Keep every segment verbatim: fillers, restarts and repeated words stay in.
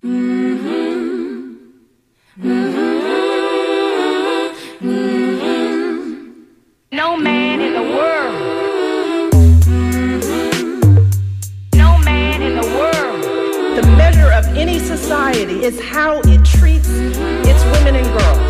No man in the world. No man in the world. The measure of any society is how it treats its women and girls.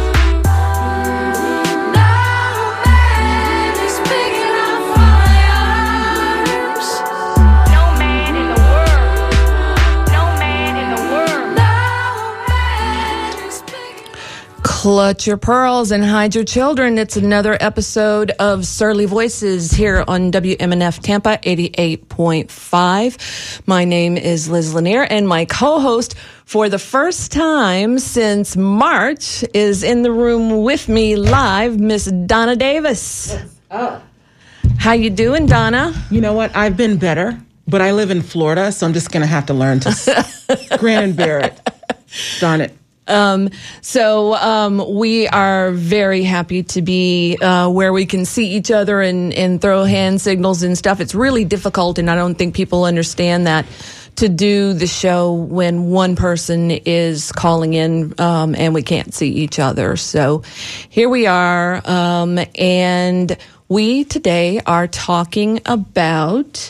Clutch your pearls and hide your children. It's another episode of Surly Voices here on W M N F Tampa eighty-eight point five. My name is Liz Lanier, and my co-host for the first time since March is in the room with me live, Miss Donna Davis. What's up? How you doing, Donna? You know what? I've been better, but I live in Florida, so I'm just going to have to learn to grin and bear it. Darn it. Um, so, um, we are very happy to be, uh, where we can see each other and, and throw hand signals and stuff. It's really difficult, and I don't think people understand that, to do the show when one person is calling in, um, and we can't see each other. So here we are. Um, and we today are talking about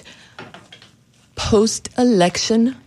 post-election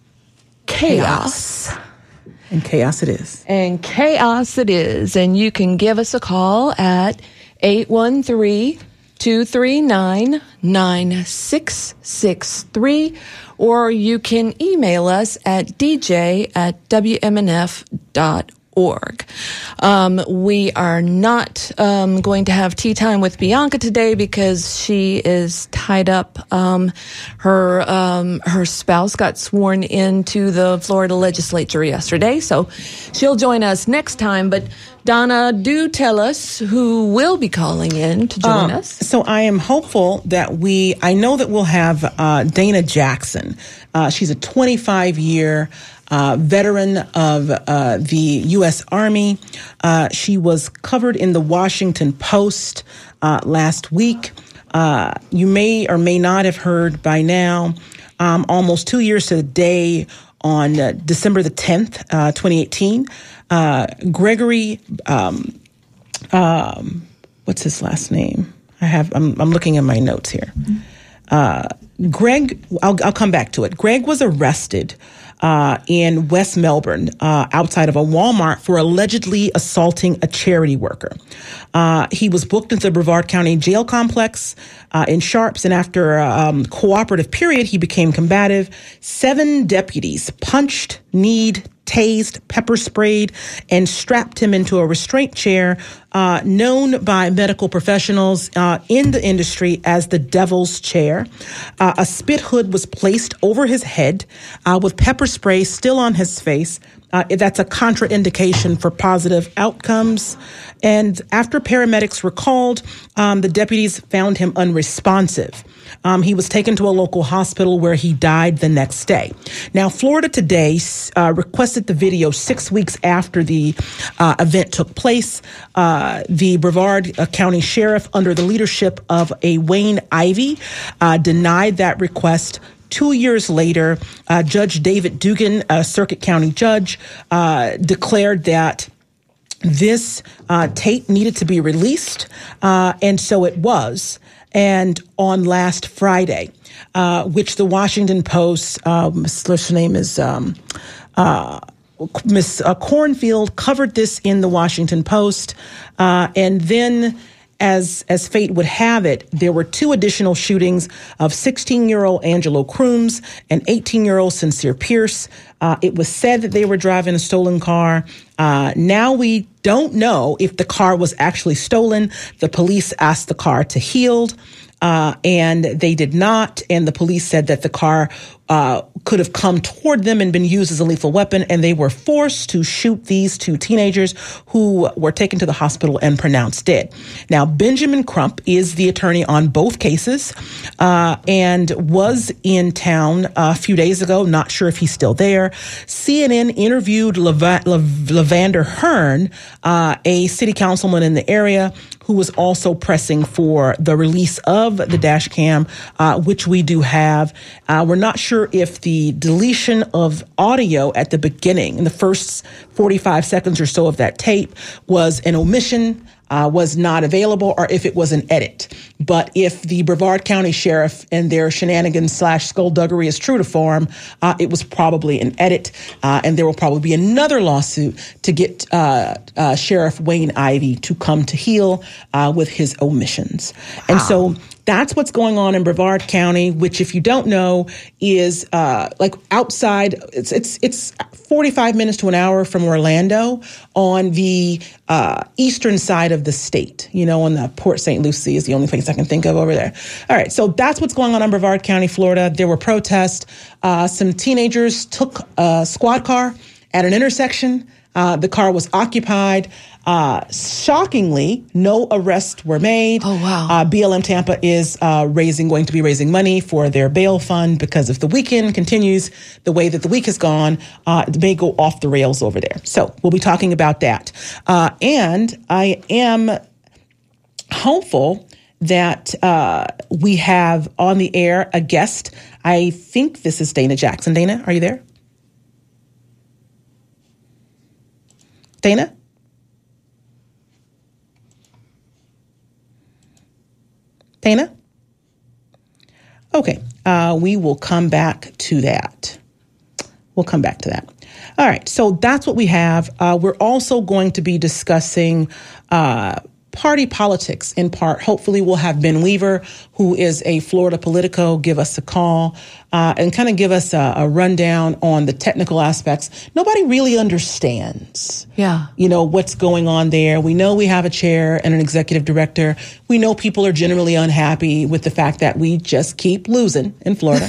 chaos. chaos. And chaos it is. And chaos it is. And you can give us a call at eight one three, two three nine, nine six six three, or you can email us at d j at w m n f dot org. Um, we are not um, going to have tea time with Bianca today because she is tied up. Um, her um, her spouse got sworn into the Florida legislature yesterday, so she'll join us next time. But Donna, do tell us who will be calling in to join um, us. So I am hopeful that we, I know that we'll have uh, Dana Jackson. Uh, she's a twenty-five year Uh, veteran of uh, the U S Army. Uh, she was covered in the Washington Post uh, last week. Uh, you may or may not have heard by now, um, almost two years to the day on uh, December the tenth, uh, twenty eighteen, uh, Gregory, um, um, what's his last name? I have, I'm, I'm looking at my notes here. Uh, Greg, I'll, I'll come back to it. Greg was arrested Uh, in West Melbourne, uh, outside of a Walmart for allegedly assaulting a charity worker. Uh, he was booked into the Brevard County Jail Complex uh, in Sharps, and after a um, cooperative period, he became combative. Seven deputies punched, kneed, tased, pepper sprayed, and strapped him into a restraint chair uh, known by medical professionals uh, in the industry as the devil's chair. Uh, a spit hood was placed over his head uh, with pepper spray still on his face. Uh, that's a contraindication for positive outcomes. And after paramedics were called, um, the deputies found him unresponsive. Um, he was taken to a local hospital where he died the next day. Now, Florida Today uh, requested the video six weeks after the uh, event took place. Uh, the Brevard uh, County Sheriff, under the leadership of a Wayne Ivey, uh, denied that request. Two years later, uh, Judge David Dugan, a Circuit County judge, uh, declared that this uh, tape needed to be released, uh, and so it was. And on last Friday, uh, which the Washington Post, um, her name is um, uh, Miss uh, Cornfield, covered this in the Washington Post, uh, and then, As as fate would have it, there were two additional shootings of sixteen-year-old Angelo Crooms and eighteen-year-old Sincere Pierce. Uh, it was said that they were driving a stolen car. Uh, now we don't know if the car was actually stolen. The police asked the car to yield, uh, and they did not. And the police said that the car uh, could have come toward them and been used as a lethal weapon, and they were forced to shoot these two teenagers who were taken to the hospital and pronounced dead. Now, Benjamin Crump is the attorney on both cases uh, and was in town a few days ago. Not sure if he's still there. C N N interviewed Leva- Lev- Levander Hearn, uh, a city councilman in the area, who was also pressing for the release of the dash cam, uh, which we do have. Uh, we're not sure sure if the deletion of audio at the beginning, in the first forty-five seconds or so of that tape, was an omission, uh, was not available, or if it was an edit. But if the Brevard County Sheriff and their shenanigans slash skullduggery is true to form, uh, it was probably an edit, uh, and there will probably be another lawsuit to get uh, uh, Sheriff Wayne Ivey to come to heel uh, with his omissions. Wow. And so that's what's going on in Brevard County, which, if you don't know, is uh, like outside. It's it's it's forty-five minutes to an hour from Orlando on the uh, eastern side of the state. You know, on the Port Saint Lucie is the only place I can think of over there. All right, so that's what's going on in Brevard County, Florida. There were protests. Uh, some teenagers took a squad car at an intersection. Uh, the car was occupied. Uh, shockingly, no arrests were made. Oh, wow. Uh, B L M Tampa is uh, raising, going to be raising money for their bail fund, because if the weekend continues the way that the week has gone, uh, it may go off the rails over there. So we'll be talking about that. Uh, and I am hopeful that uh, we have on the air a guest. I think this is Dana Jackson. Dana, are you there? Dana? Dana? Okay, uh, we will come back to that. We'll come back to that. All right, so that's what we have. Uh, we're also going to be discussing uh, party politics in part. Hopefully we'll have Ben Weaver, who is a Florida Politico, give us a call uh, and kind of give us a, a rundown on the technical aspects. Nobody really understands, yeah, you know, what's going on there. We know we have a chair and an executive director. We know people are generally unhappy with the fact that we just keep losing in Florida.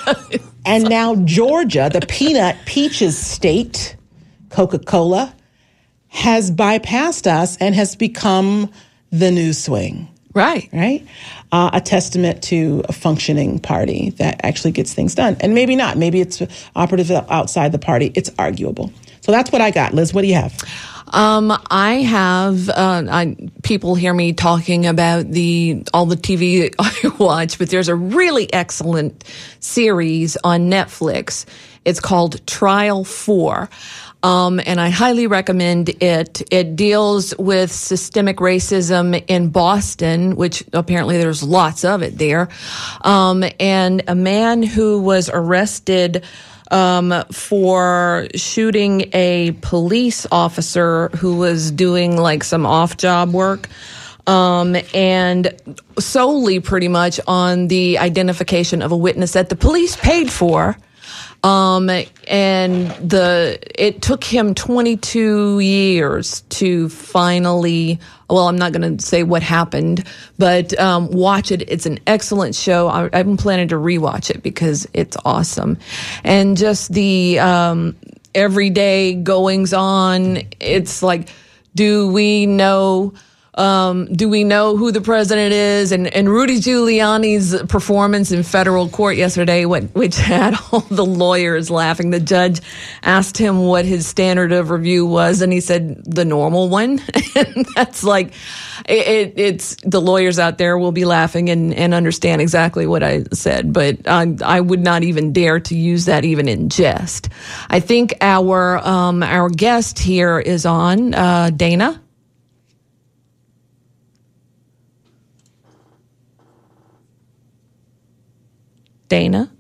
And now Georgia, the peanut peaches state, Coca-Cola, has bypassed us and has become the new swing. Right. Right? Uh, a testament to a functioning party that actually gets things done. And maybe not. Maybe it's operative outside the party. It's arguable. So that's what I got. Liz, what do you have? Um, I have, uh, I, people hear me talking about the, all the T V I watch, but there's a really excellent series on Netflix. It's called Trial Four. Um, and I highly recommend it. It deals with systemic racism in Boston, which apparently there's lots of it there. Um, and a man who was arrested um, for shooting a police officer who was doing like some off-job work. Um, and solely pretty much on the identification of a witness that the police paid for. Um, and the, it took him twenty-two years to finally, well, I'm not going to say what happened, but, um, watch it. It's an excellent show. I, I'm planning to rewatch it because it's awesome. And just the, um, everyday goings on. It's like, do we know, Um, do we know who the president is? And, and Rudy Giuliani's performance in federal court yesterday, what, which had all the lawyers laughing. The judge asked him what his standard of review was, and he said the normal one. And that's like, it, it, it's the lawyers out there will be laughing and, and understand exactly what I said. But I, I would not even dare to use that even in jest. I think our um, our guest here is on, uh, Dana. Dana?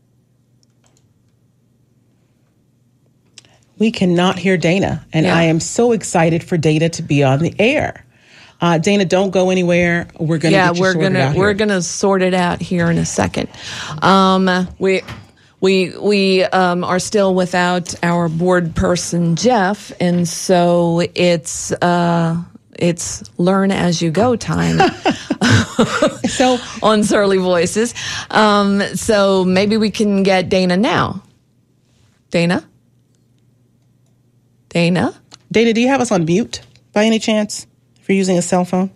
We cannot hear Dana, and yeah. I am so excited for Dana to be on the air. Uh, Dana, don't go anywhere. We're going to yeah, get you we're sorted gonna out we're here. gonna sort it out here in a second. Um, we we we um, are still without our board person Jeff, and so it's uh, it's learn as you go time. So on Surly Voices. Um, so maybe we can get Dana now. Dana? Dana? Dana, do you have us on mute by any chance if you're using a cell phone?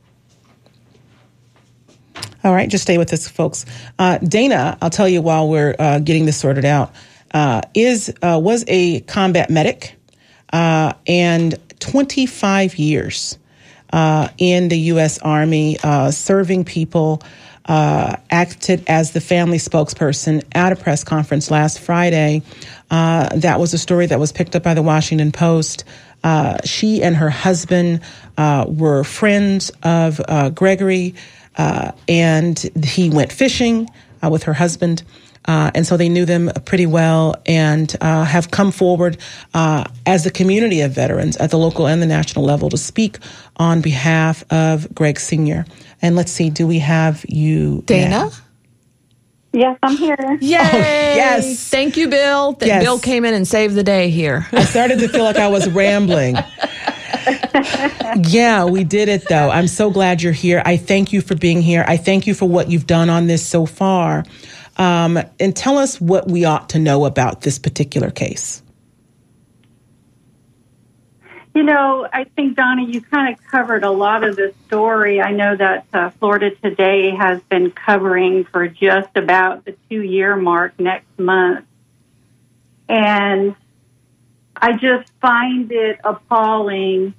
All right, just stay with us, folks. Uh, Dana, I'll tell you while we're uh, getting this sorted out, uh, is uh, was a combat medic uh, and twenty-five years uh, in the U S Army, uh, serving people uh, acted as the family spokesperson at a press conference last Friday. Uh, that was a story that was picked up by the Washington Post. Uh, she and her husband uh, were friends of uh, Gregory, uh, and he went fishing uh, with her husband. Uh, and so they knew them pretty well and uh, have come forward uh, as a community of veterans at the local and the national level to speak on behalf of Greg Senior And let's see, do we have you, Dana? now? Yes, I'm here. Yay! Oh, yes. Thank you, Bill. That Yes. Bill came in and saved the day here. I started to feel like I was rambling. Yeah, we did it, though. I'm so glad you're here. I thank you for being here. I thank you for what you've done on this so far. Um, and tell us what we ought to know about this particular case. You know, I think, Donna, you kind of covered a lot of the story. I know that uh, Florida Today has been covering for just about the two-year mark next month. And I just find it appalling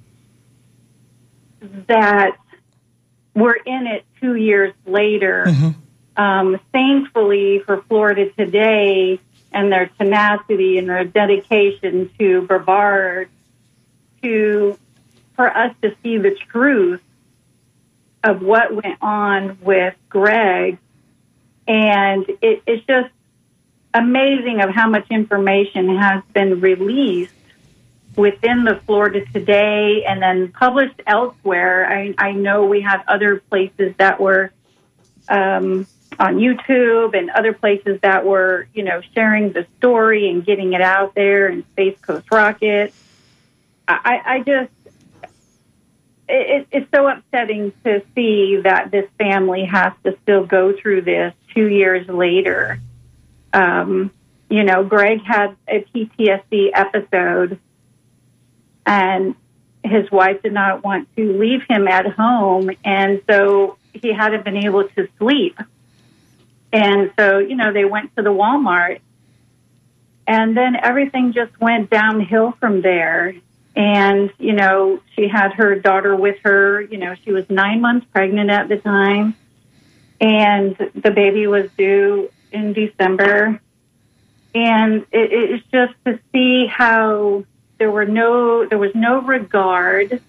that we're in it two years later. Mm-hmm. Um, thankfully for Florida Today and their tenacity and their dedication to Brevard, to for us to see the truth of what went on with Greg. And it, it's just amazing of how much information has been released within the Florida Today and then published elsewhere. I, I know we have other places that were um, on YouTube and other places that were, you know, sharing the story and getting it out there, and Space Coast Rocket. I, I just, it, it's so upsetting to see that this family has to still go through this two years later. Um, you know, Greg had a P T S D episode, and his wife did not want to leave him at home, and so he hadn't been able to sleep. And so, you know, they went to the Walmart, and then everything just went downhill from there. And, you know, she had her daughter with her. You know, she was nine months pregnant at the time, and the baby was due in December. And it, it's just to see how there were no, there was no regard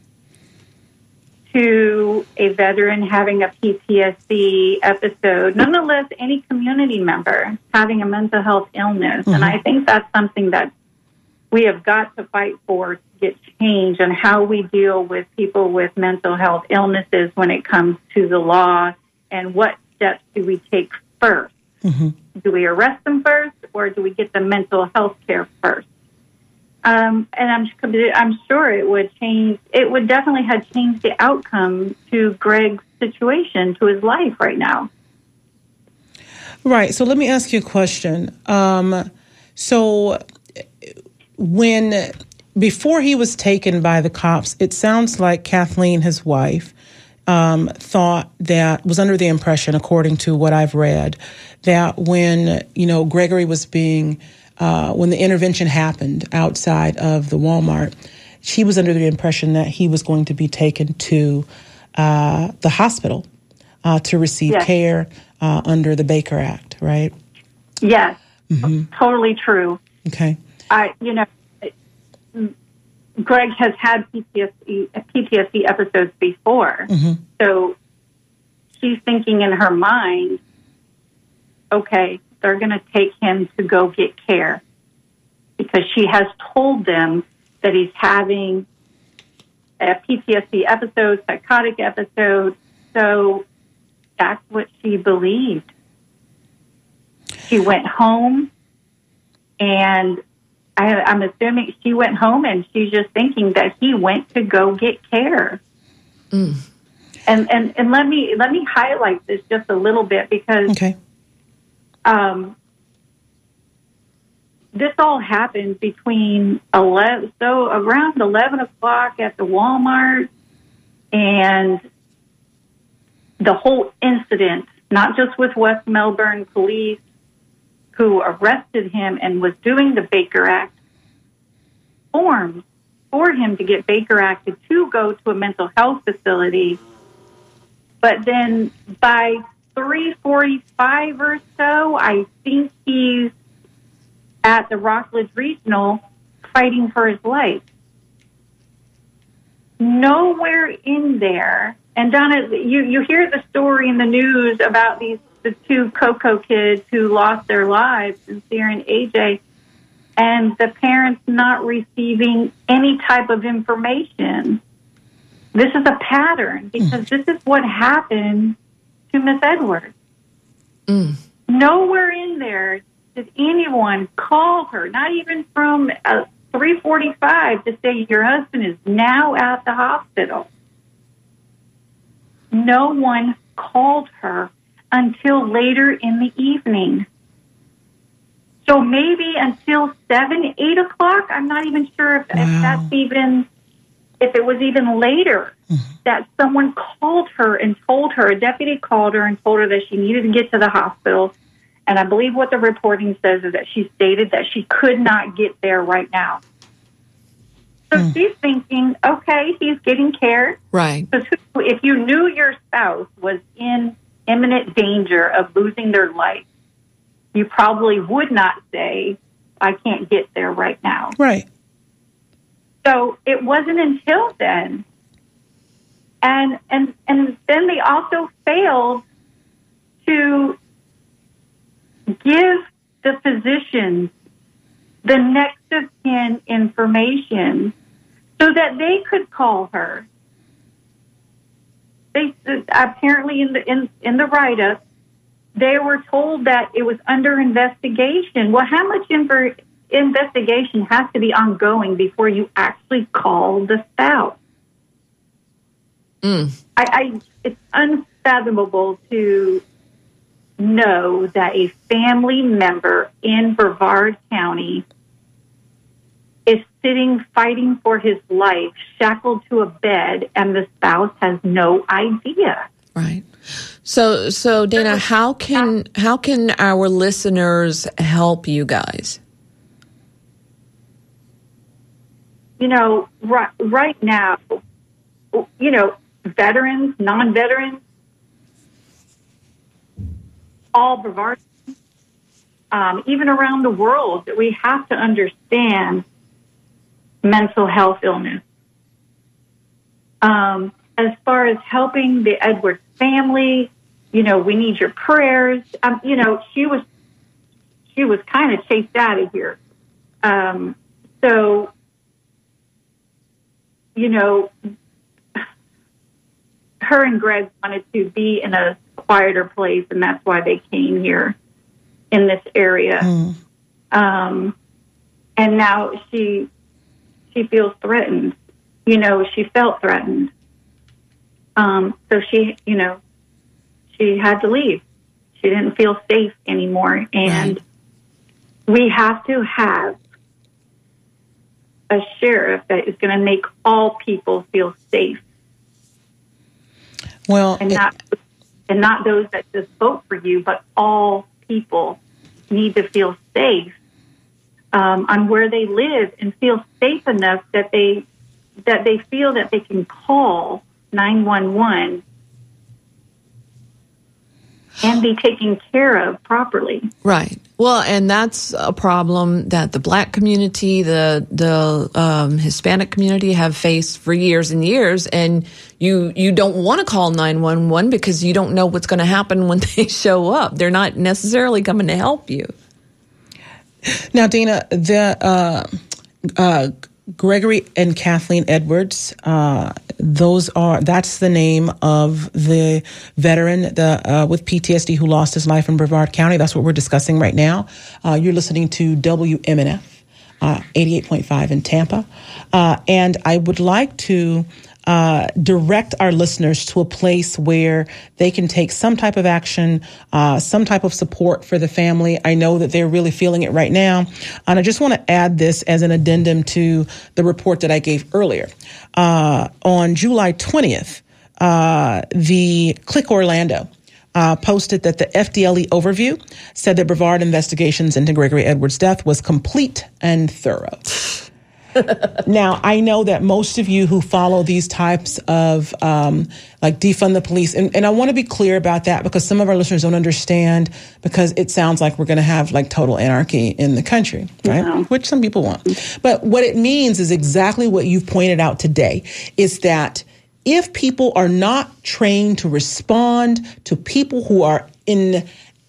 to a veteran having a P T S D episode, nonetheless, any community member having a mental health illness. Mm-hmm. And I think that's something that we have got to fight for to get change on how we deal with people with mental health illnesses when it comes to the law, and what steps do we take first? Mm-hmm. Do we arrest them first, or do we get them mental health care first? Um, and I'm I'm sure it would change. It would definitely have changed the outcome to Greg's situation, to his life right now. Right. So let me ask you a question. Um, so when before he was taken by the cops, it sounds like Kathleen, his wife, um, thought that was under the impression, according to what I've read, that when you know Gregory was being Uh, when the intervention happened outside of the Walmart, she was under the impression that he was going to be taken to uh, the hospital uh, to receive yes. care uh, under the Baker Act, right? Yes, mm-hmm. Totally true. Okay. I, you know, Greg has had P T S D, P T S D episodes before, mm-hmm. so she's thinking in her mind, okay, they're going to take him to go get care, because she has told them that he's having a P T S D episode, psychotic episode. So that's what she believed. She went home, and I, I'm assuming she went home and she's just thinking that he went to go get care. Mm. And, and and let me let me highlight this just a little bit, because okay. Um, this all happened between eleven, so around eleven o'clock at the Walmart, and the whole incident, not just with West Melbourne police, who arrested him and was doing the Baker Act forms for him to get Baker Acted to go to a mental health facility, but then by three forty-five or so, I think he's at the Rockledge Regional fighting for his life. Nowhere in there. And Donna, you, you hear the story in the news about these the two Cocoa kids who lost their lives, Sincere and A J, and the parents not receiving any type of information. This is a pattern because this is what happened to Miss Edwards. Mm. Nowhere in there did anyone call her, not even from uh, three forty-five, to say your husband is now at the hospital. No one called her until later in the evening. So maybe until seven, eight o'clock. I'm not even sure if, wow. if that's even, if it was even later mm-hmm. that someone called her and told her, a deputy called her and told her that she needed to get to the hospital. And I believe what the reporting says is that she stated that she could not get there right now. So mm. she's thinking, okay, he's getting care. Right. Because if you knew your spouse was in imminent danger of losing their life, you probably would not say, I can't get there right now. Right. So it wasn't until then. And and and then they also failed to give the physicians the next of kin information so that they could call her. They apparently in the in, in the write-up, they were told that it was under investigation. Well, how much inver- investigation has to be ongoing before you actually call the spouse? Mm. I, I it's unfathomable to know that a family member in Brevard County is sitting fighting for his life, shackled to a bed, and the spouse has no idea. Right. So, so Dana, how can how can our listeners help you guys? You know, right, right now, you know, veterans, non-veterans, all Brevard, um, even around the world, we have to understand mental health illness. Um, as far as helping the Edwards family, you know, we need your prayers. Um, you know, she was she was kind of chased out of here. Um, so, you know, her and Greg wanted to be in a quieter place, and that's why they came here in this area. Mm. Um, and now she she feels threatened. You know, she felt threatened. Um, so she, you know, she had to leave. She didn't feel safe anymore. And right. we have to have a sheriff that is going to make all people feel safe. Well, and not it, and not those that just vote for you, but all people need to feel safe um, on where they live and feel safe enough that they that they feel that they can call nine one one and be taken care of properly. Right. Well, and that's a problem that the Black community, the the um, Hispanic community have faced for years and years. And you you don't want to call nine one one because you don't know what's going to happen when they show up. They're not necessarily coming to help you. Now, Dana, the uh, uh, Gregory and Kathleen Edwards, uh, those are that's the name of the veteran the uh, with P T S D who lost his life in Brevard County. That's what we're discussing right now. Uh, you're listening to W M N F, uh, eighty-eight point five in Tampa. Uh, and I would like to uh, direct our listeners to a place where they can take some type of action, uh, some type of support for the family. I know that they're really feeling it right now. And I just want to add this as an addendum to the report that I gave earlier. Uh, on July twentieth, uh, the Click Orlando Uh, posted that the F D L E overview said that Brevard investigations into Gregory Edwards' death was complete and thorough. Now, I know that most of you who follow these types of um, like defund the police, and, and I want to be clear about that because some of our listeners don't understand because it sounds like we're going to have like total anarchy in the country, right? Yeah. Which some people want. But what it means is exactly what you've pointed out today, is that if people are not trained to respond to people who are in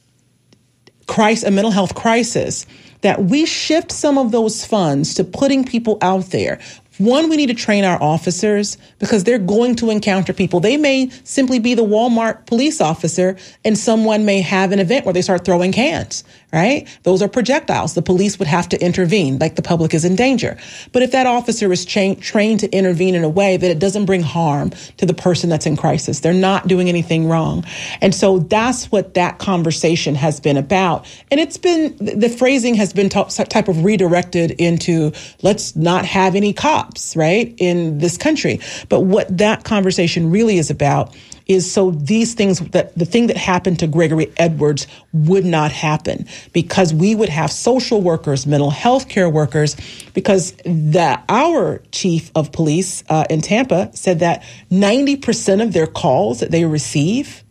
crisis, a mental health crisis, that we shift some of those funds to putting people out there. One, we need to train our officers because they're going to encounter people. They may simply be the Walmart police officer and someone may have an event where they start throwing cans, right? Those are projectiles. The police would have to intervene, like the public is in danger. But if that officer is cha- trained to intervene in a way that it doesn't bring harm to the person that's in crisis, they're not doing anything wrong. And so that's what that conversation has been about. And it's been, the phrasing has been t- type of redirected into let's not have any cops, right, in this country. But what that conversation really is about is so these things, that the thing that happened to Gregory Edwards would not happen, because we would have social workers, mental health care workers, because the our chief of police uh, in Tampa said that ninety percent of their calls that they receive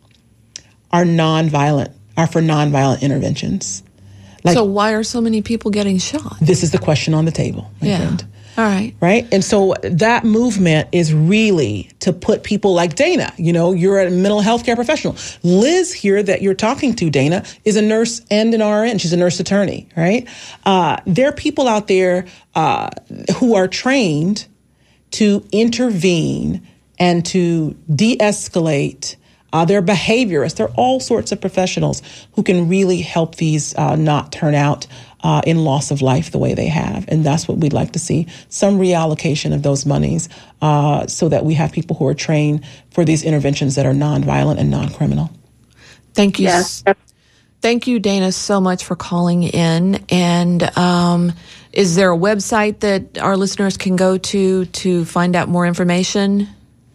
are nonviolent, are for nonviolent interventions. Like, so why are so many people getting shot? This is the question on the table, my Yeah. friend. All right. Right. And so that movement is really to put people like Dana, you know, you're a mental health care professional. Liz here that you're talking to, Dana, is a nurse and an R N. She's a nurse attorney, right? Uh, there are people out there uh, who are trained to intervene and to de-escalate. Uh, they're behaviorists. There are all sorts of professionals who can really help these uh, not turn out uh, in loss of life the way they have. And that's what we'd like to see, some reallocation of those monies uh, so that we have people who are trained for these interventions that are nonviolent and non-criminal. Thank you. Yes. Thank you, Dana, so much for calling in. And um, is there a website that our listeners can go to to find out more information?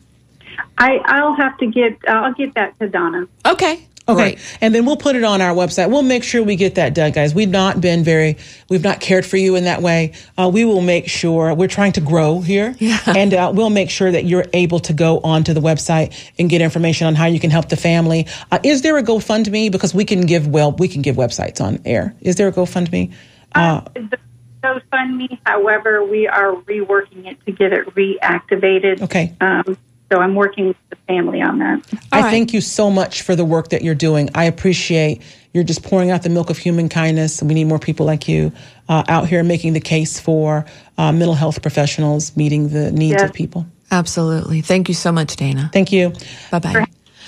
I, I'll have to get, I'll get that to Donna. Okay. Okay. Great. And then we'll put it on our website. We'll make sure we get that done, guys. We've not been very, we've not cared for you in that way. Uh, we will make sure, we're trying to grow here. Yeah. And uh, we'll make sure that you're able to go onto the website and get information on how you can help the family. Uh, is there a GoFundMe? Because we can give, well, we can give websites on air. Is there a GoFundMe? Uh, Uh, the GoFundMe, however, we are reworking it to get it reactivated. Okay. Um, so I'm working with the family on that. I right. thank you so much for the work that you're doing. I appreciate you're just pouring out the milk of human kindness. We need more people like you uh, out here making the case for uh, mental health professionals meeting the needs Yes. of people. Absolutely. Thank you so much, Dana. Thank you. Bye-bye.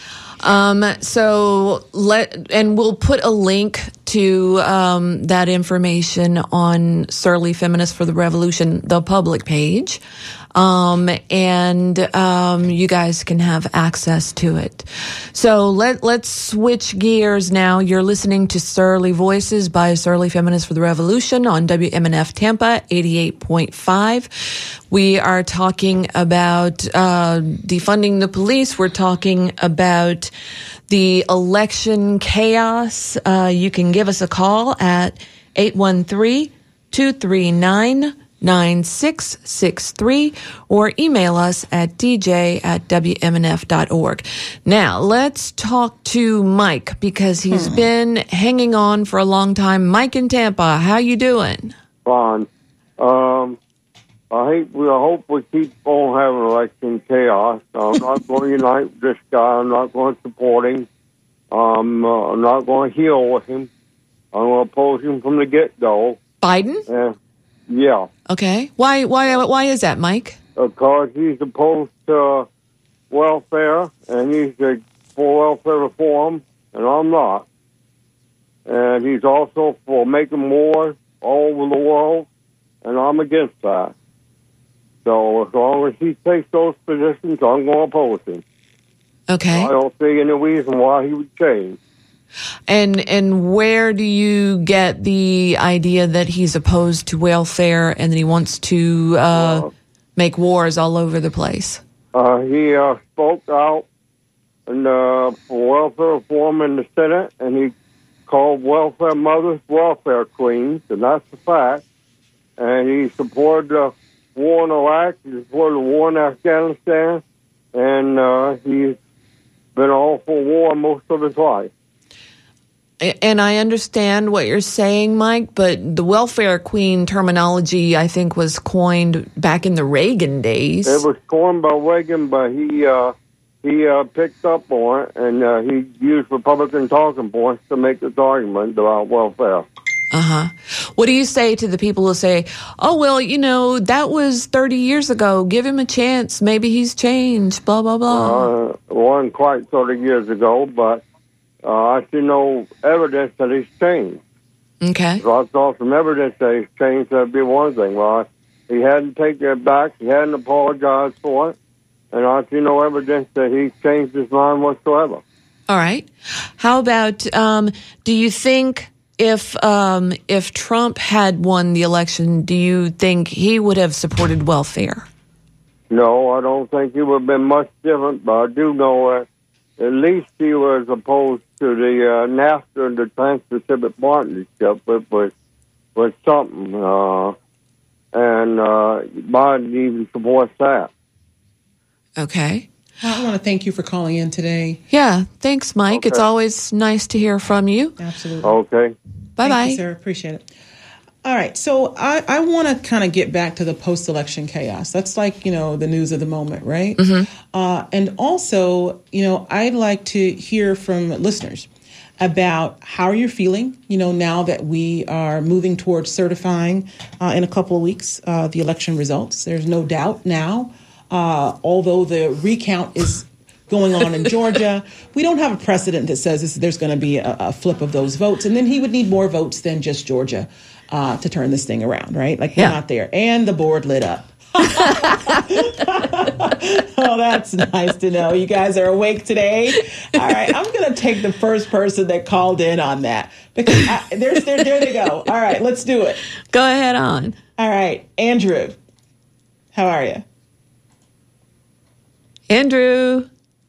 Um, so let, and we'll put a link to, um, that information on Surly Feminists for the Revolution, the public page. Um, and, um, you guys can have access to it. So let, let's switch gears now. You're listening to Surly Voices by Surly Feminists for the Revolution on W M N F Tampa eighty-eight point five. We are talking about, uh, defunding the police. We're talking about the election chaos. Uh, you can give us a call at eight one three, two three nine, nine six six three or email us at d j at w m n f dot org. Now, let's talk to Mike because he's hmm. been hanging on for a long time. Mike in Tampa, how you doing? Fine. Um, I hate, we I hope we keep on having election chaos. I'm not going to unite with this guy. I'm not going to support him. Um, uh, I'm not going to heal with him. I'm going to oppose him from the get-go. Biden? Uh, yeah. Okay. Why, why, why is that, Mike? Because he's opposed to welfare, and he's uh, for welfare reform, and I'm not. And he's also for making wars all over the world, and I'm against that. So as long as he takes those positions, I'm going to oppose him. Okay. I don't see any reason why he would change. And and where do you get the idea that he's opposed to welfare and that he wants to uh, uh, make wars all over the place? Uh, he uh, spoke out and, uh, for welfare reform in the Senate, and he called welfare mothers welfare queens, and that's the fact. And he supported uh, war in Iraq. He supported the war in Afghanistan. And uh, he's been all for war most of his life. And I understand what you're saying, Mike, but the welfare queen terminology, I think, was coined back in the Reagan days. It was coined by Reagan, but he uh, he uh, picked up on it, and uh, he used Republican talking points to make this argument about welfare. Uh-huh. What do you say to the people who say, oh, well, you know, that was thirty years ago. Give him a chance. Maybe he's changed, blah, blah, blah. Uh, it wasn't quite thirty years ago, but uh, I see no evidence that he's changed. Okay. So I saw some evidence that he's changed. That'd be one thing. Well, he hadn't taken it back. He hadn't apologized for it. And I see no evidence that he's changed his mind whatsoever. All right. How about, um, do you think if um, if Trump had won the election, do you think he would have supported welfare? No, I don't think he would have been much different, but I do know that at least he was opposed to the uh, NAFTA and the Trans-Pacific Partnership, which was, was something. Uh, and uh, Biden even supports that. Okay. I want to thank you for calling in today. Yeah, thanks, Mike. Okay. It's always nice to hear from you. Absolutely. Okay. Bye-bye. Thank you, Sarah. Appreciate it. All right. So I, I want to kind of get back to the post-election chaos. That's like, you know, the news of the moment, right? Mm-hmm. Uh, and also, you know, I'd like to hear from listeners about how you're feeling, you know, now that we are moving towards certifying uh, in a couple of weeks uh, the election results. There's no doubt now, uh, although the recount is going on in Georgia, we don't have a precedent that says this, there's going to be a, a flip of those votes. And then he would need more votes than just Georgia uh, to turn this thing around, right? Like, we're Yeah. not there. And the board lit up. Oh, that's nice to know. You guys are awake today. All right, I'm going to take the first person that called in on that. Because I, there's, there, there they go. All right, let's do it. Go ahead on. All right, Andrew, how are you? Andrew.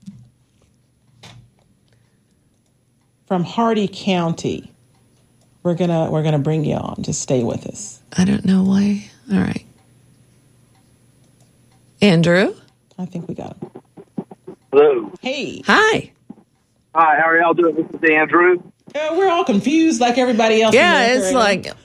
From Hardy County. We're gonna we're gonna bring you on. Just stay with us. I don't know why. All right. Andrew. I think we got him. Hello. Hey, Hi. Hi, how are y'all doing? This is Andrew. uh, we're all confused like everybody else. in Yeah, America it's right now.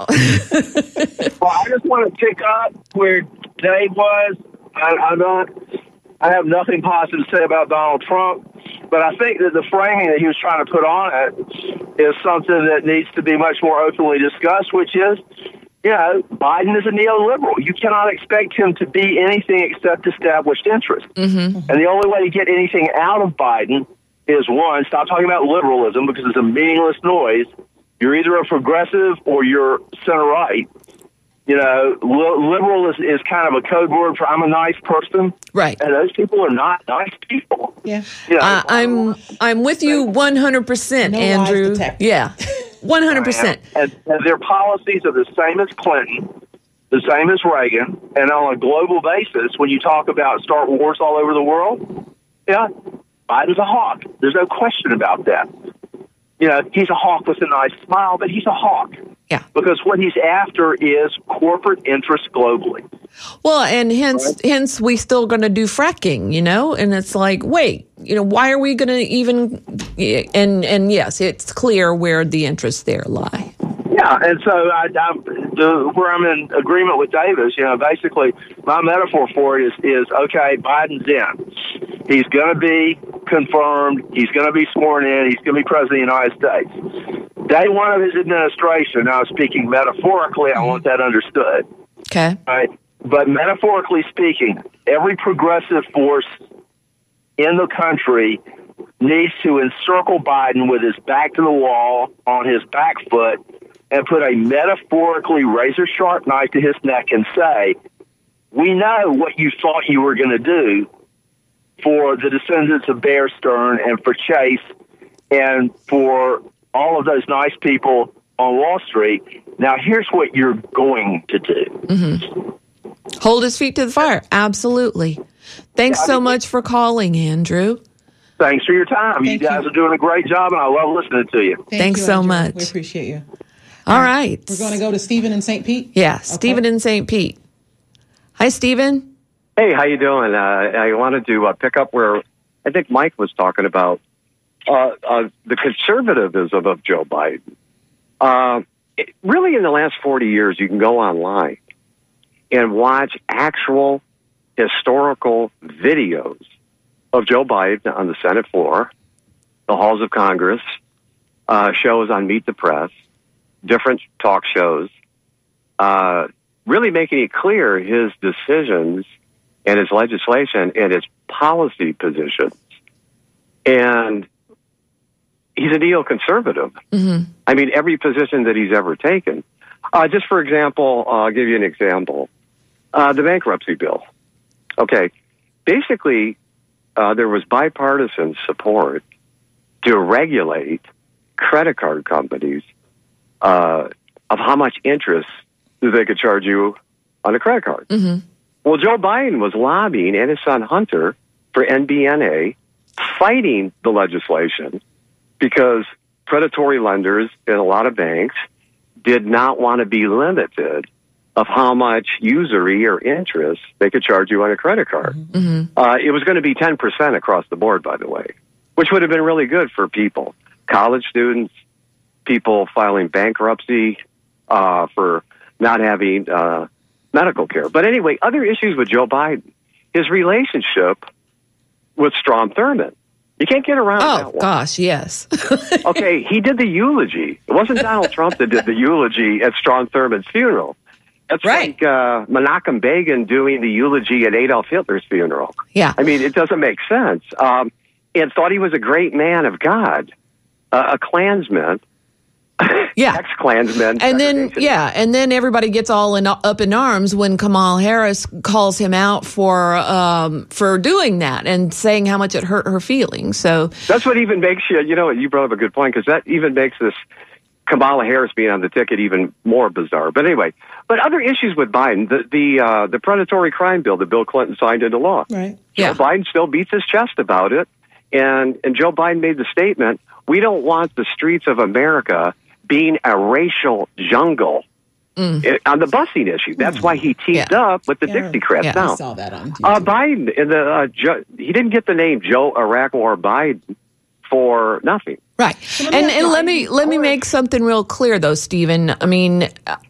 like, Well, I just want to pick up where Dave was. I, I'm not, I have nothing positive to say about Donald Trump, but I think that the framing that he was trying to put on it is something that needs to be much more openly discussed, which is, you know, Biden is a neoliberal. You cannot expect him to be anything except established interest. Mm-hmm. And the only way to get anything out of Biden is, one, stop talking about liberalism because it's a meaningless noise. You're either a progressive or you're center-right. You know, li- liberal is, is kind of a code word for I'm a nice person. right. And those people are not nice people. Yeah. You know, Uh, I'm I'm with you one hundred percent, No lies Andrew. detected. Yeah, one hundred percent. And, and their policies are the same as Clinton, the same as Reagan. And on a global basis, when you talk about start wars all over the world, yeah, Biden's a hawk. There's no question about that. You know, he's a hawk with a nice smile, but he's a hawk. Yeah. Because what he's after is corporate interests globally. Well, and hence, hence, we still going to do fracking, you know. And it's like, wait, you know, why are we going to even? And and yes, it's clear where the interests there lie. Yeah, and so I, I, the, where I'm in agreement with Davis, you know, basically my metaphor for it is, is okay, Biden's in. He's going to be confirmed. He's going to be sworn in. He's going to be president of the United States. Day one of his administration, now speaking metaphorically, I want that understood. Okay. Right? But metaphorically speaking, every progressive force in the country needs to encircle Biden with his back to the wall, on his back foot, and put a metaphorically razor-sharp knife to his neck and say, we know what you thought you were going to do for the descendants of Bear Stearns and for Chase and for all of those nice people on Wall Street. Now, here's what you're going to do. Mm-hmm. Hold his feet to the fire. Absolutely. Thanks so much for calling, Andrew. Thanks for your time. Thank you guys you. are doing a great job, and I love listening to you. Thank Thanks you, so Andrew. much. We appreciate you. All right. We're going to go to Stephen in Saint Pete. Yeah, Stephen in Saint Pete. Hi, Stephen. Hey, how you doing? Uh, I wanted to uh, pick up where I think Mike was talking about uh, uh, the conservatism of Joe Biden. Uh, it, really, in the last forty years, you can go online and watch actual historical videos of Joe Biden on the Senate floor, the halls of Congress, uh, shows on Meet the Press, different talk shows, uh, really making it clear his decisions and his legislation and his policy positions. And he's a neoconservative. Mm-hmm. I mean, every position that he's ever taken. Uh, just for example, uh, I'll give you an example. Uh, the bankruptcy bill. Okay. Basically, uh, there was bipartisan support to regulate credit card companies uh, of how much interest they could charge you on a credit card. Mm-hmm. Well, Joe Biden was lobbying, and his son Hunter, for N B N A, fighting the legislation because predatory lenders in a lot of banks did not want to be limited of how much usury or interest they could charge you on a credit card. Mm-hmm. Uh, it was going to be ten percent across the board, by the way, which would have been really good for people, college students, people filing bankruptcy uh, for not having uh, medical care. But anyway, other issues with Joe Biden, his relationship with Strom Thurmond. You can't get around oh, that one. Oh, gosh, yes. Okay, he did the eulogy. It wasn't Donald Trump that did the eulogy at Strom Thurmond's funeral. That's right. like uh, Menachem Begin doing the eulogy at Adolf Hitler's funeral. Yeah. I mean, it doesn't make sense. Um, and thought he was a great man of God, uh, a Klansman. Yeah, ex-Klansman. And then, yeah, and then everybody gets all in, up in arms when Kamala Harris calls him out for um, for doing that and saying how much it hurt her feelings. So that's what even makes you, you know, you brought up a good point, because that even makes this Kamala Harris being on the ticket even more bizarre. But anyway, but other issues with Biden, the the, uh, the predatory crime bill that Bill Clinton signed into law. Right. Yeah. Joe Biden still beats his chest about it, and and Joe Biden made the statement, we don't want the streets of America being a racial jungle mm. it, on the busing issue. That's why he teamed yeah. up with the yeah. Dixiecrats. Yeah. Now, I saw that on uh, Biden, in the, uh, jo- he didn't get the name Joe Iraq War Biden for nothing. Right. And and let me let me make something real clear though, Stephen. I mean,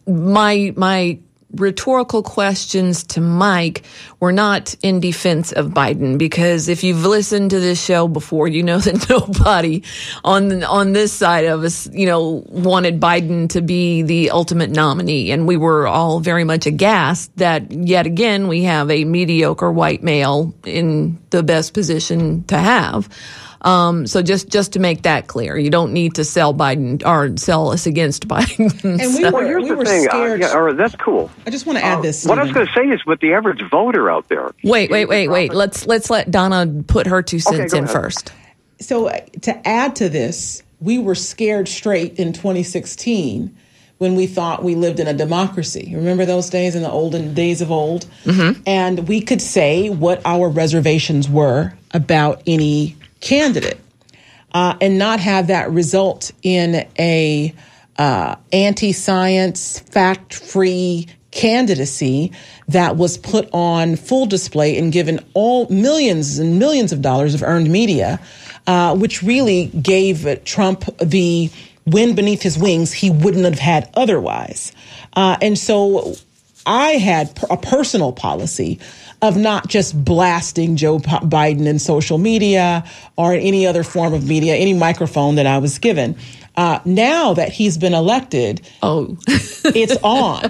my my rhetorical questions to Mike were not in defense of Biden, because if you've listened to this show before, you know that nobody on on this side of us, you know, wanted Biden to be the ultimate nominee, and we were all very much aghast that yet again we have a mediocre white male in the best position to have. Um, so just, just to make that clear, you don't need to sell Biden or sell us against Biden. And we So- were, Well, here's we the were thing. Uh, scared. yeah, all right, that's cool. I just want to add Uh, this. what I was Stephen. going to say is, with the average voter out there. Wait, wait, wait, wait. Let's let's let Donna put her two cents go in ahead. first. So uh, to add to this, we were scared straight in twenty sixteen when we thought we lived in a democracy. Remember those days, in the olden days of old? Mm-hmm. And we could say what our reservations were about any candidate. Uh, and not have that result in a uh, anti-science, fact-free candidacy that was put on full display and given all millions and millions of dollars of earned media, uh, which really gave Trump the wind beneath his wings he wouldn't have had otherwise. Uh, and so I had a personal policy of not just blasting Joe Biden in social media or in any other form of media, any microphone that I was given. Uh, now that he's been elected, oh, it's on.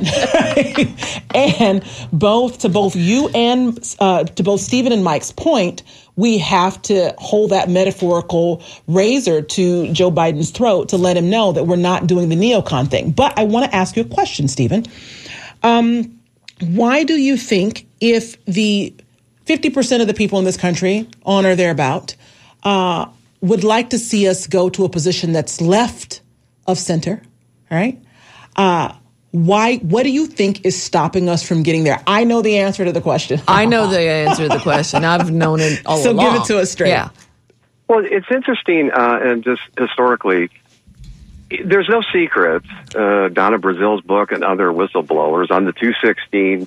And both to both you and uh, to both Stephen and Mike's point, we have to hold that metaphorical razor to Joe Biden's throat to let him know that we're not doing the neocon thing. But I want to ask you a question, Stephen. Um, why do you think, if the fifty percent of the people in this country, on or thereabout, uh, would like to see us go to a position that's left of center, all right? Uh, why? What do you think is stopping us from getting there? I know the answer to the question. I know the answer to the question. I've known it all so along. So give it to us straight. Yeah. Well, it's interesting, uh, and just historically, there's no secret. Uh, Donna Brazil's book and other whistleblowers on the two sixteen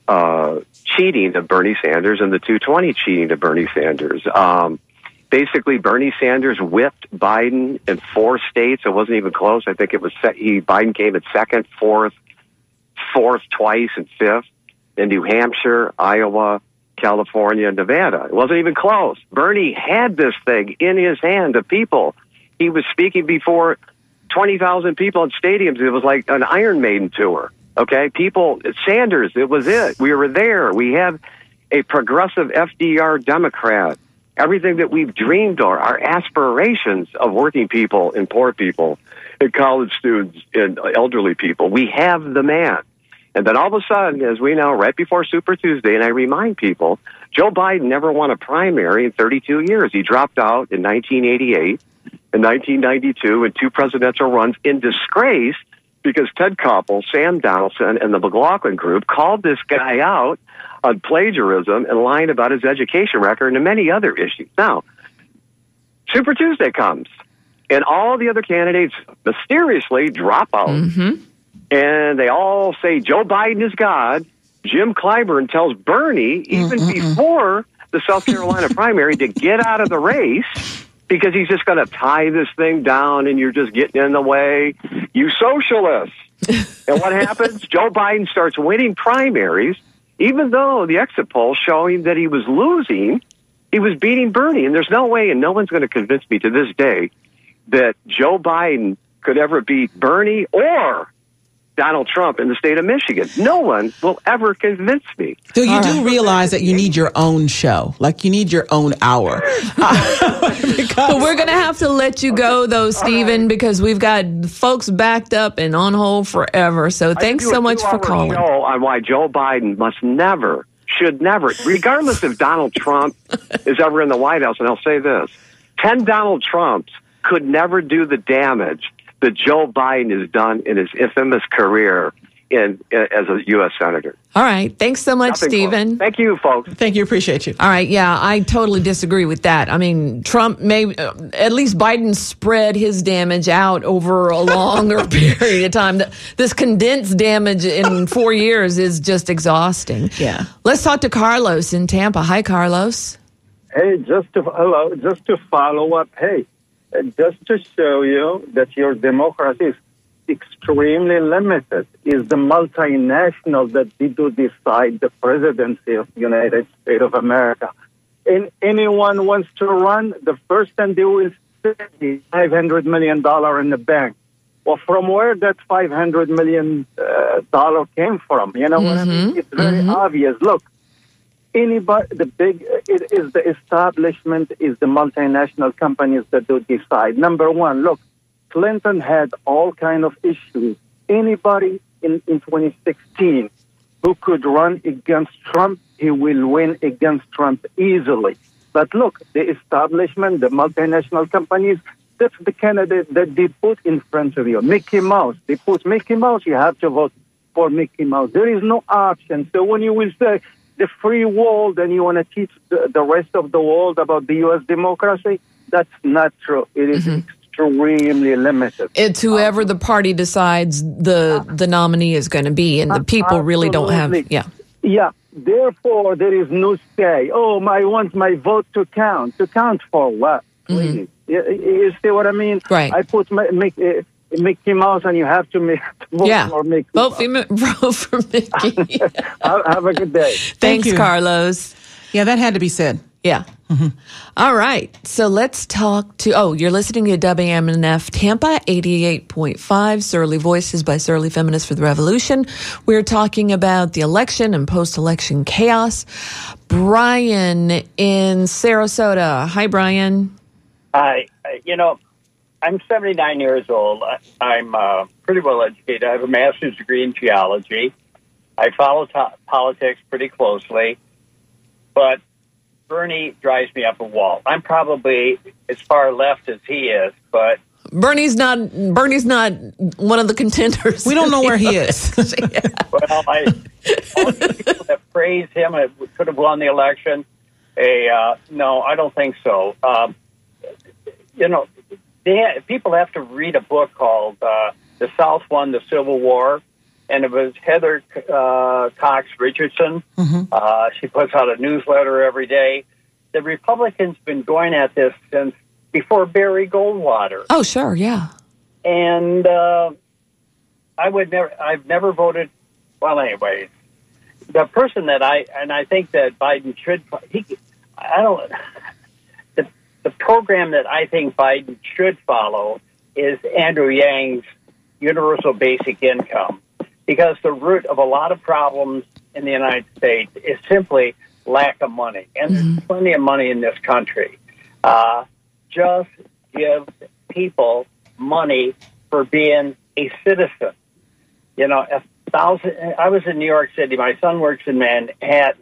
uh, cheating of Bernie Sanders and the two twenty cheating of Bernie Sanders. Um, basically, Bernie Sanders whipped Biden in four states. It wasn't even close. I think it was se- he Biden came in second, fourth, fourth twice, and fifth. In New Hampshire, Iowa, California, Nevada. It wasn't even close. Bernie had this thing in his hand of people. He was speaking before twenty thousand people in stadiums. It was like an Iron Maiden tour. Okay, people, Sanders, it was it. We were there. We have a progressive F D R Democrat. Everything that we've dreamed of, our aspirations of working people and poor people and college students and elderly people. We have the man. And then all of a sudden, as we know, right before Super Tuesday, and I remind people, Joe Biden never won a primary in thirty-two years. He dropped out in nineteen eighty-eight, in nineteen ninety-two, in two presidential runs in disgrace because Ted Koppel, Sam Donaldson, and the McLaughlin Group called this guy out on plagiarism and lying about his education record and many other issues. Now, Super Tuesday comes, and all the other candidates mysteriously drop out. Mm-hmm. And they all say Joe Biden is God. Jim Clyburn tells Bernie, even Mm-mm-mm. before the South Carolina primary, to get out of the race because he's just going to tie this thing down and you're just getting in the way. You socialists. And what happens? Joe Biden starts winning primaries, even though the exit polls showing that he was losing, he was beating Bernie. And there's no way, and no one's going to convince me to this day, that Joe Biden could ever beat Bernie or Donald Trump in the state of Michigan. No one will ever convince me. So you All do right. realize that you need your own show, like you need your own hour. But we're going to have to let you go, though, Stephen, because we've got folks backed up and on hold forever. So thanks so much for calling. Show on why Joe Biden must never, should never, regardless if Donald Trump is ever in the White House, and I'll say this, ten Donald Trumps could never do the damage that Joe Biden has done in his infamous career in, in as a U S senator. All right. Thanks so much, Nothing Stephen. Close. Thank you, folks. Thank you. Appreciate you. All right. Yeah, I totally disagree with that. I mean, Trump may, uh, at least Biden spread his damage out over a longer period of time. This condensed damage in four years is just exhausting. Yeah. Let's talk to Carlos in Tampa. Hi, Carlos. Hey, just to, hello, just to follow up. Hey, Uh, just to show you that your democracy is extremely limited, is the multinational that did to decide the presidency of the United States of America. And anyone wants to run, the first thing they will say five hundred million dollars in the bank. Well, from where that five hundred million dollars uh, came from? You know mm-hmm. what I mean? It's very mm-hmm. obvious. Look, anybody, the big, it is the establishment, is the multinational companies that do decide. Number one, look, Clinton had all kind of issues. Anybody in, in twenty sixteen who could run against Trump, he will win against Trump easily. But look, the establishment, the multinational companies, that's the candidate that they put in front of you. Mickey Mouse. They put Mickey Mouse, you have to vote for Mickey Mouse. There is no option. So when you will say the free world and you want to teach the, the rest of the world about the U S democracy, that's not true. It is mm-hmm. extremely limited. It's whoever the party decides the the nominee is going to be, and the people really don't have, yeah. Yeah. Therefore, there is no say, oh, I want my vote to count. To count for what? Please. Mm-hmm. You, you see what I mean? Right. I put my, make, uh, Mickey Mouse, and you have to make, vote yeah. for Mickey vote for, vote for Mickey. Have a good day. Thanks, you. Carlos. Yeah, that had to be said. Yeah. Mm-hmm. All right. So let's talk to, oh, you're listening to W M N F Tampa, eighty-eight point five, Surly Voices by Surly Feminists for the Revolution. We're talking about the election and post-election chaos. Brian in Sarasota. Hi, Brian. Hi. You know, I'm seventy-nine years old. I'm uh, pretty well educated. I have a master's degree in geology. I follow to- politics pretty closely, but Bernie drives me up a wall. I'm probably as far left as he is, but Bernie's not. Bernie's not one of the contenders. We don't know where he is. yeah. Well, I, all the people that praise him and could have won the election. A uh, no, I don't think so. Um, you know, they have, people have to read a book called uh, "The South Won the Civil War," and it was Heather uh, Cox Richardson. Mm-hmm. Uh, she puts out a newsletter every day. The Republicans been going at this since before Barry Goldwater. Oh, sure, yeah. And uh, I would never, I've never voted, well, anyways, the person that I, and I think that Biden should, he, I don't, the, the program that I think Biden should follow is Andrew Yang's universal basic income, because the root of a lot of problems in the United States is simply lack of money. And Mm-hmm. there's plenty of money in this country. Uh, just give people money for being a citizen. You know, a thousand. I was in New York City. My son works in Manhattan,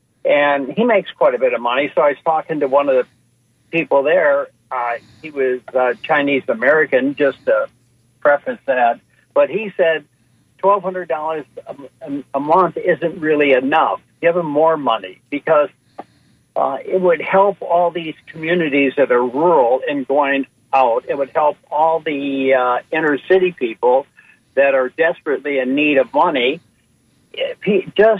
and he makes quite a bit of money. So I was talking to one of the people there. Uh, he was uh, Chinese American, just to preface that. But he said twelve hundred dollars a, a month isn't really enough. Give him more money, because uh, it would help all these communities that are rural and going out. It would help all the uh, inner city people that are desperately in need of money. If he just,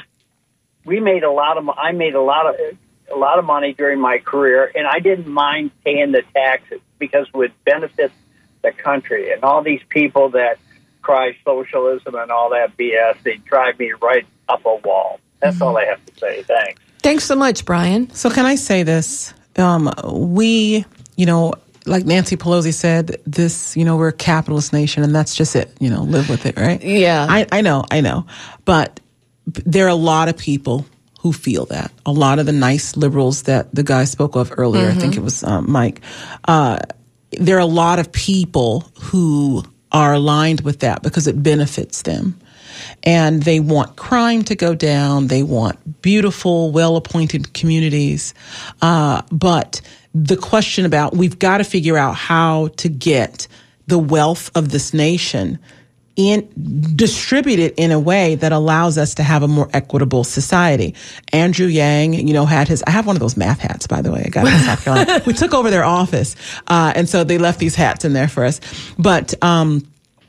we made a lot of, I made a lot of, a lot of money during my career, and I didn't mind paying the taxes because it would benefit the country. And all these people that cry socialism and all that B S, they drive me right up a wall. That's mm-hmm. all I have to say. Thanks. Thanks so much, Brian. So can I say this? Um, we, you know, like Nancy Pelosi said, this, you know, we're a capitalist nation, and that's just it. You know, live with it, right? Yeah. I, I know, I know. But there are a lot of people who feel that. A lot of the nice liberals that the guy spoke of earlier, mm-hmm. I think it was um, Mike, uh, there are a lot of people who are aligned with that because it benefits them. And they want crime to go down. They want beautiful, well-appointed communities. Uh, but the question about, we've got to figure out how to get the wealth of this nation in distributed in a way that allows us to have a more equitable society. Andrew Yang, you know, had his, I have one of those math hats, by the way. I got it in South Carolina. We took over their office. Uh, and so they left these hats in there for us. But, um,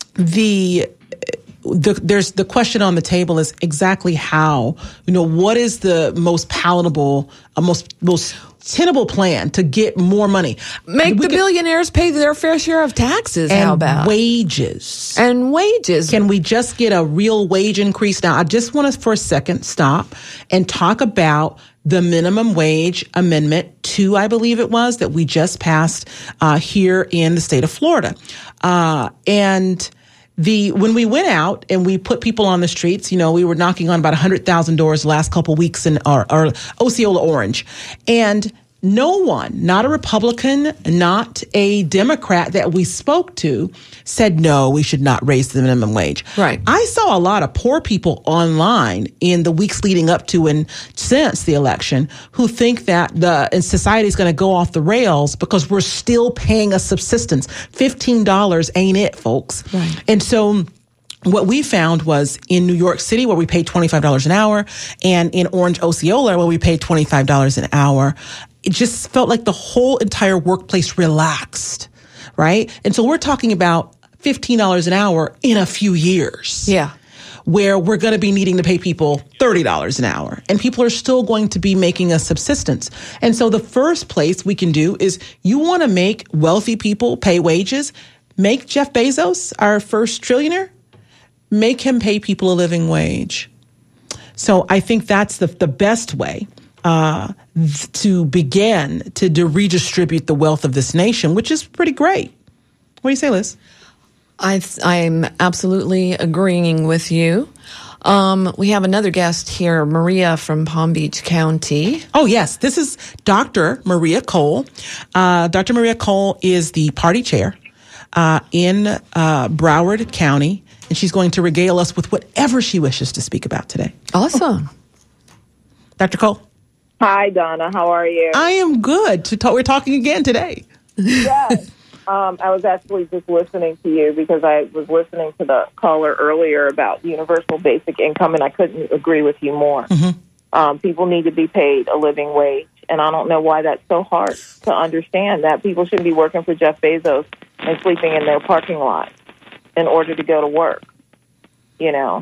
the, the, there's the question on the table is exactly how, you know, what is the most palatable, uh, most, most tenable plan to get more money? Make we the can, billionaires pay their fair share of taxes. And how about wages? And wages. Can we just get a real wage increase? Now, I just want to for a second stop and talk about the minimum wage amendment two, I believe it was, that we just passed uh, here in the state of Florida. Uh, and The when we went out and we put people on the streets, you know, we were knocking on about one hundred thousand doors the last couple of weeks in our, our Osceola Orange. And no one, not a Republican, not a Democrat that we spoke to, said, no, we should not raise the minimum wage. Right. I saw a lot of poor people online in the weeks leading up to and since the election who think that the and society is going to go off the rails because we're still paying a subsistence. fifteen dollars ain't it, folks. Right. And so what we found was in New York City, where we paid twenty-five dollars an hour, and in Orange Osceola, where we paid twenty-five dollars an hour, it just felt like the whole entire workplace relaxed, right? And so we're talking about fifteen dollars an hour in a few years. Yeah. Where we're going to be needing to pay people thirty dollars an hour, and people are still going to be making a subsistence. And so the first place we can do is, you want to make wealthy people pay wages, make Jeff Bezos our first trillionaire, make him pay people a living wage. So I think that's the, the best way uh, th- to begin to, to redistribute the wealth of this nation, which is pretty great. What do you say, Liz? I, I'm absolutely agreeing with you. Um, we have another guest here, Maria from Palm Beach County. Oh, yes. This is Doctor Maria Cole. Uh, Doctor Maria Cole is the party chair uh, in uh, Broward County, and she's going to regale us with whatever she wishes to speak about today. Awesome. Doctor Cole. Hi, Donna. How are you? I am good. To talk, we're talking again today. Yes. Um, I was actually just listening to you because I was listening to the caller earlier about universal basic income, and I couldn't agree with you more. Mm-hmm. Um, people need to be paid a living wage, and I don't know why that's so hard to understand, that people shouldn't be working for Jeff Bezos and sleeping in their parking lot in order to go to work, you know.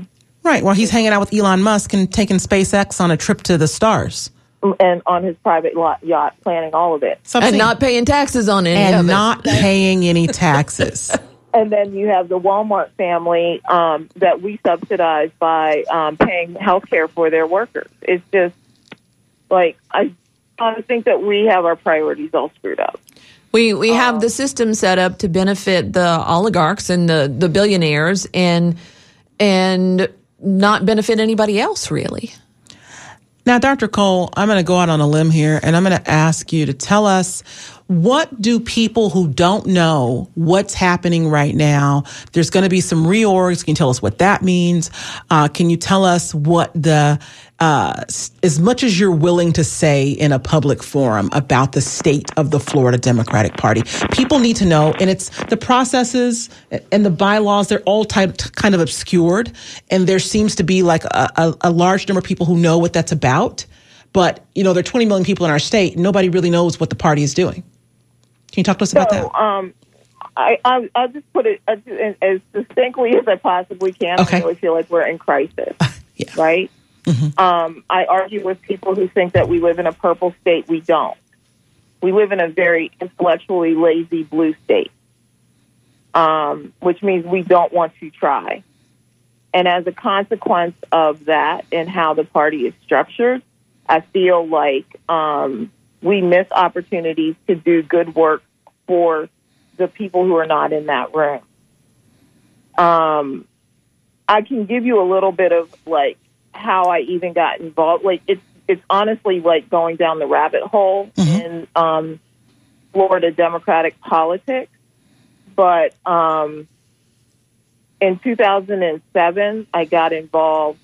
Right. Well, he's hanging out with Elon Musk and taking SpaceX on a trip to the stars. And on his private yacht, planning all of it. Something. And not paying taxes on any and of it. And not paying any taxes. And then you have the Walmart family um, that we subsidize by um, paying health care for their workers. It's just like, I, I think that we have our priorities all screwed up. We we have the system set up to benefit the oligarchs and the, the billionaires and and not benefit anybody else, really. Now, Doctor Cole, I'm going to go out on a limb here, and I'm going to ask you to tell us, what do people who don't know what's happening right now? There's going to be some reorgs. Can you tell us what that means? Uh, can you tell us what the, uh, as much as you're willing to say in a public forum about the state of the Florida Democratic Party? People need to know, and it's the processes and the bylaws, they're all type, kind of obscured, and there seems to be like a, a, a large number of people who know what that's about. But, you know, there are twenty million people in our state. Nobody really knows what the party is doing. Can you talk to us so, about that? Um, I, I, I'll just put it as, as distinctly as I possibly can. Okay. I really feel like we're in crisis, yeah. right? Mm-hmm. Um, I argue with people who think that we live in a purple state. We don't. We live in a very intellectually lazy blue state, um, which means we don't want to try. And as a consequence of that and how the party is structured, I feel like um, we miss opportunities to do good work for the people who are not in that room. Um, I can give you a little bit of like how I even got involved. Like it's it's honestly like going down the rabbit hole mm-hmm. in um, Florida Democratic politics. But um, in two thousand seven, I got involved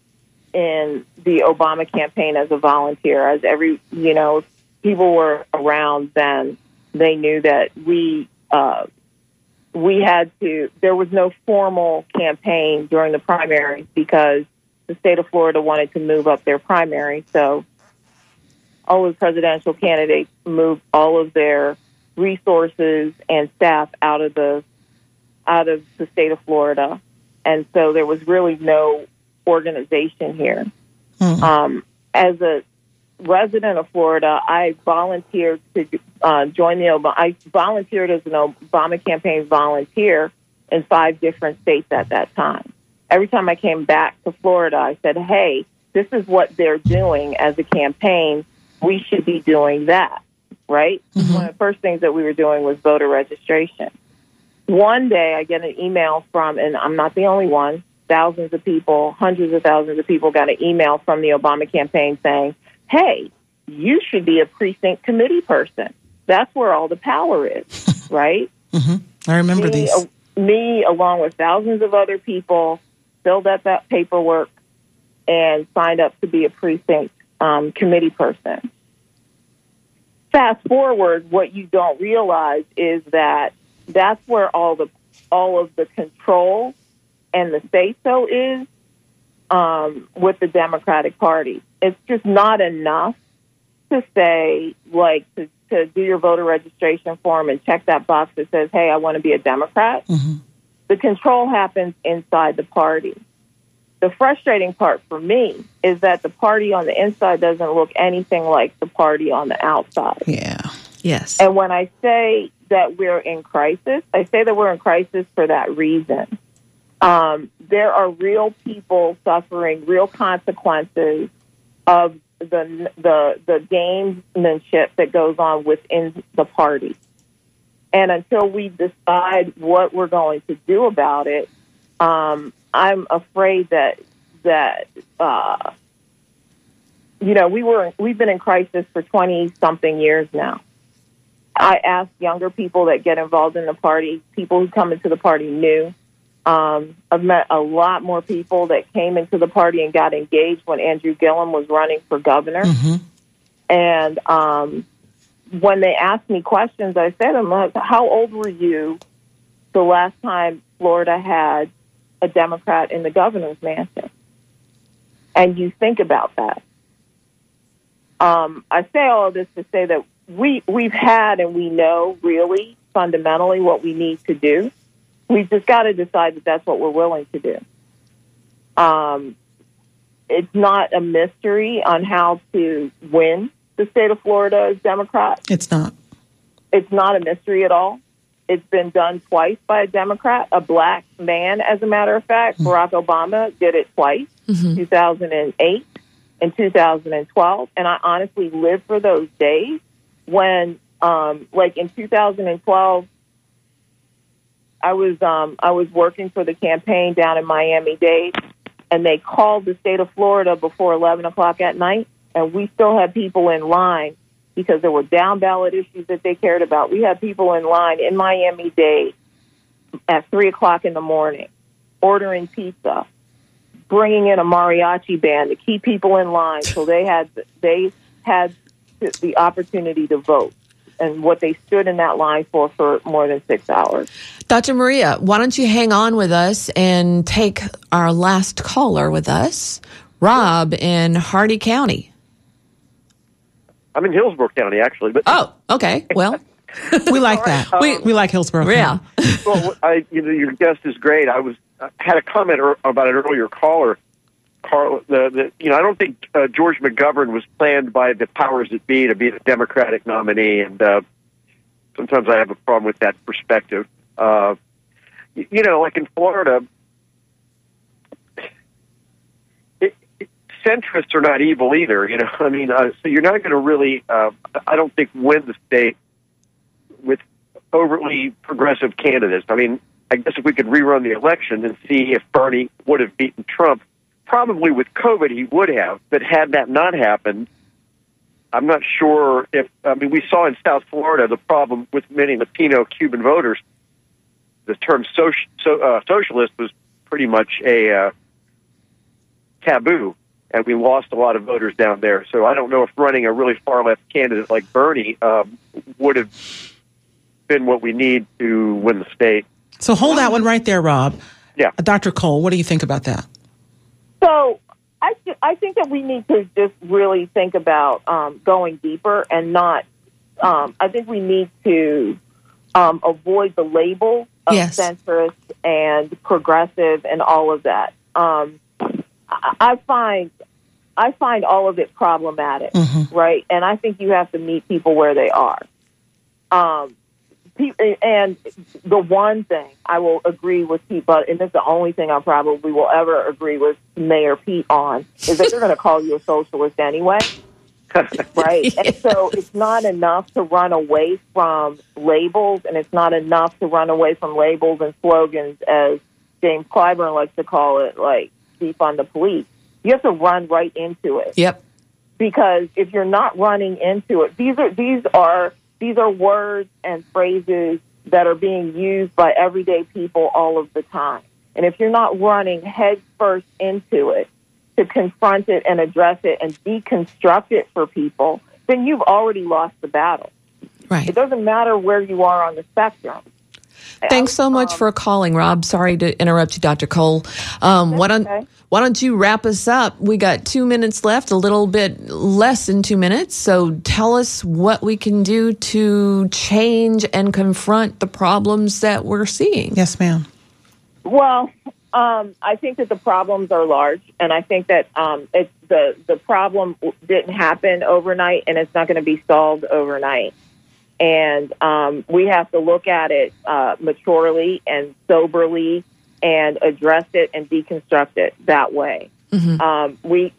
in the Obama campaign as a volunteer. As every, you know, people were around then, they knew that we uh, we had to. There was no formal campaign during the primaries because the state of Florida wanted to move up their primary. So all of the presidential candidates moved all of their resources and staff out of the out of the state of Florida, and so there was really no organization here. Mm-hmm. Um, as a resident of Florida, I volunteered to uh, join the Obama. I volunteered as an Obama campaign volunteer in five different states at that time. Every time I came back to Florida, I said, hey, this is what they're doing as a campaign. We should be doing that, right? Mm-hmm. One of the first things that we were doing was voter registration. One day I get an email from, and I'm not the only one, thousands of people, hundreds of thousands of people got an email from the Obama campaign saying, hey, you should be a precinct committee person. That's where all the power is, right? Mm-hmm. I remember me, these. Uh, me, along with thousands of other people, filled out that paperwork and signed up to be a precinct um, committee person. Fast forward, what you don't realize is that that's where all the all of the control and the say-so is um, with the Democratic Party. It's just not enough to say, like, to, to do your voter registration form and check that box that says, hey, I want to be a Democrat. Mm-hmm. The control happens inside the party. The frustrating part for me is that the party on the inside doesn't look anything like the party on the outside. Yeah. Yes. And when I say that we're in crisis, I say that we're in crisis for that reason. Um, there are real people suffering real consequences of the the the gamesmanship that goes on within the party. And until we decide what we're going to do about it, um, I'm afraid that that uh, you know we were we've been in crisis for twenty something years now. I ask younger people that get involved in the party, people who come into the party new. Um, I've met a lot more people that came into the party and got engaged when Andrew Gillum was running for governor. Mm-hmm. And um, when they asked me questions, I said, "I'm like, how old were you the last time Florida had a Democrat in the governor's mansion?" And you think about that. Um, I say all of this to say that we, we've had and we know really fundamentally what we need to do. We've just got to decide that that's what we're willing to do. Um, it's not a mystery on how to win the state of Florida as Democrat. It's not. It's not a mystery at all. It's been done twice by a Democrat, a black man, as a matter of fact. Mm-hmm. Barack Obama did it twice, mm-hmm. two thousand eight and two thousand twelve. And I honestly live for those days when, um, like in two thousand twelve, I was um, I was working for the campaign down in Miami-Dade, and they called the state of Florida before eleven o'clock at night, and we still had people in line because there were down ballot issues that they cared about. We had people in line in Miami-Dade at three o'clock in the morning, ordering pizza, bringing in a mariachi band to keep people in line so they had they had the opportunity to vote, and what they stood in that line for for more than six hours. Doctor Maria, why don't you hang on with us and take our last caller with us, Rob in Hardy County. I'm in Hillsborough County, actually. But oh, okay. Well, we like that. Um, we we like Hillsborough yeah. County. Well, I, you know, your guest is great. I was I had a comment er, about an earlier caller. Carl, the, the, you know, I don't think uh, George McGovern was planned by the powers that be to be the Democratic nominee, and uh, sometimes I have a problem with that perspective. Uh, you, you know, like in Florida, it, it, centrists are not evil either. You know, I mean, uh, so you're not going to really, uh, I don't think, win the state with overtly progressive candidates. I mean, I guess if we could rerun the election and see if Bernie would have beaten Trump. Probably with COVID he would have, but had that not happened, I'm not sure if, I mean, we saw in South Florida the problem with many Latino Cuban voters. The term soci- so, uh, socialist was pretty much a uh, taboo, and we lost a lot of voters down there. So I don't know if running a really far-left candidate like Bernie um, would have been what we need to win the state. So hold that one right there, Rob. Yeah. Uh, Doctor Cole, what do you think about that? So I, th- I think that we need to just really think about um, going deeper and not, um, I think we need to um, avoid the label of yes. centrist and progressive and all of that. Um, I-, I find I find all of it problematic, mm-hmm. right? And I think you have to meet people where they are. Um, And the one thing I will agree with Pete, but and it's the only thing I probably will ever agree with Mayor Pete on, is that they're going to call you a socialist anyway, right? Yeah. And so it's not enough to run away from labels, and it's not enough to run away from labels and slogans, as James Clyburn likes to call it, like defund the police. You have to run right into it. Yep. Because if you're not running into it, these are these are. These are words and phrases that are being used by everyday people all of the time. And if you're not running head first into it to confront it and address it and deconstruct it for people, then you've already lost the battle. Right. It doesn't matter where you are on the spectrum. Thanks so much um, for calling, Rob. Sorry to interrupt you, Doctor Cole. Um, why don't okay. Why don't you wrap us up? We got two minutes left, a little bit less than two minutes. So tell us what we can do to change and confront the problems that we're seeing. Yes, ma'am. Well, um, I think that the problems are large, and I think that um, it's the the problem didn't happen overnight, and it's not going to be solved overnight. And um, we have to look at it uh, maturely and soberly and address it and deconstruct it that way. Mm-hmm. Um, we,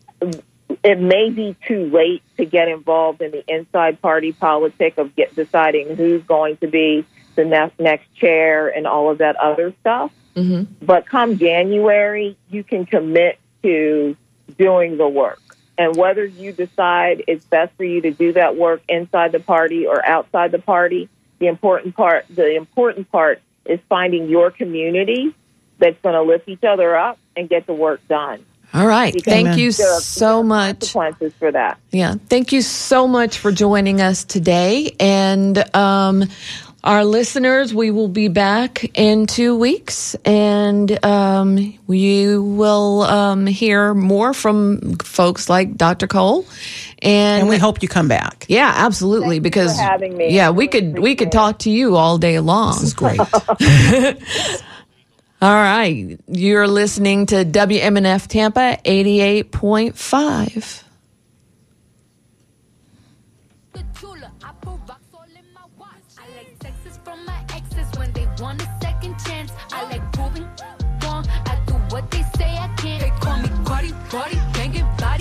it may be too late to get involved in the inside party politic of get, deciding who's going to be the next, next chair and all of that other stuff. Mm-hmm. But come January, you can commit to doing the work. And whether you decide it's best for you to do that work inside the party or outside the party, the important part, the important part is finding your community that's going to lift each other up and get the work done. All right. Because thank you there are, so there are much. Consequences for that. Yeah. Thank you so much for joining us today. And um, our listeners, we will be back in two weeks, and um, we will um, hear more from folks like Doctor Cole. And, and we hope you come back. Yeah, absolutely. Thank because you for having me. yeah, I we really could we could talk to you all day long. This is great. All right. You're listening to W M N F Tampa eighty-eight point five. Want a second chance. I like proving wrong. I do what they say I can't. They call me Cardi, Cardi.